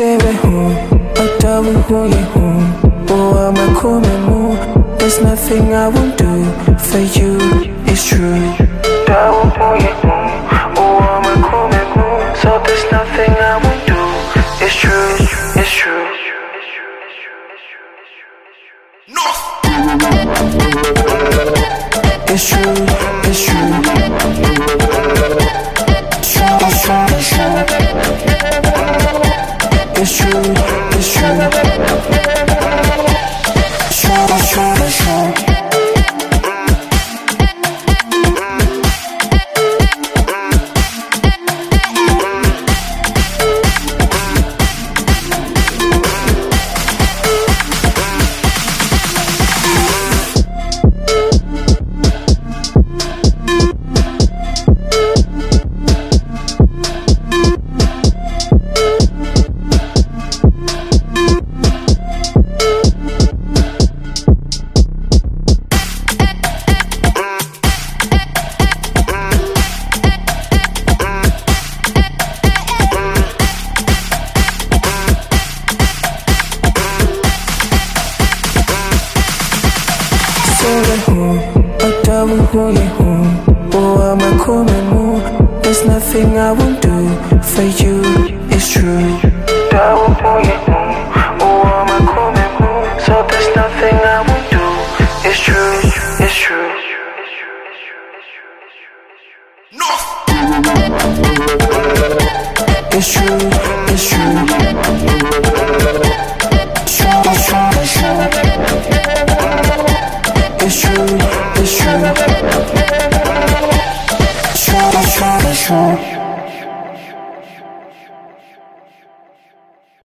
Sebe home, adabu huye home. Oh, I'm a cool. There's nothing I won't do for you, it's true. Adabu huye home. Oh, I'm a cool. So there's nothing I won't do, it's true, it's true. No! It's true, it's true. It's true, it's true, it's true. It's true, it's true. It's true, it's true, it's true. Oh, I'm a cool. There's nothing I won't do for you, it's true.